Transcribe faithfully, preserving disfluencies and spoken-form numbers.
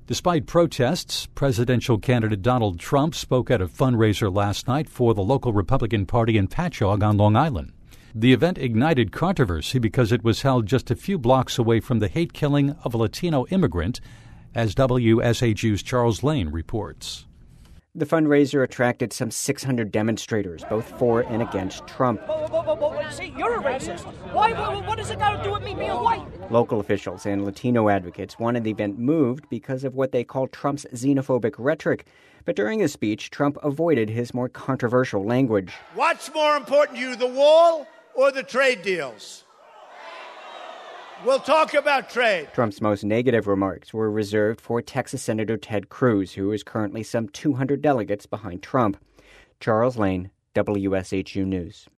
Despite protests, presidential candidate Donald Trump spoke at a fundraiser last night for the local Republican Party in Patchogue on Long Island. The event ignited controversy because it was held just a few blocks away from the hate killing of a Latino immigrant, as W S H U's Charles Lane reports. The fundraiser attracted some six hundred demonstrators, both for and against Trump. Whoa, whoa, whoa, whoa, whoa. See, you're a racist. Why? What, what does it got to do with me being white? Local officials and Latino advocates wanted the event moved because of what they call Trump's xenophobic rhetoric. But during his speech, Trump avoided his more controversial language. What's more important to you, the wall or the trade deals? We'll talk about trade. Trump's most negative remarks were reserved for Texas Senator Ted Cruz, who is currently some two hundred delegates behind Trump. Charles Lane, W S H U News.